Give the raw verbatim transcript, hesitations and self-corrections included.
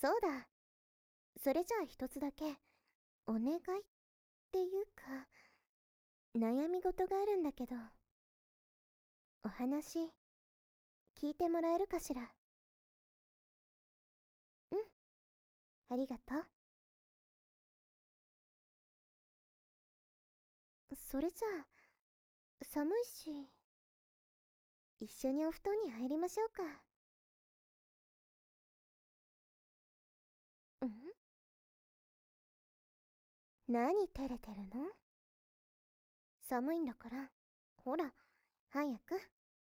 そうだ。それじゃあ一つだけ、お願いっていうか、悩み事があるんだけど、お話、聞いてもらえるかしら。うん、ありがとう。それじゃあ、寒いし、一緒にお布団に入りましょうか。うん。何照れてるの？寒いんだから。ほら、早く。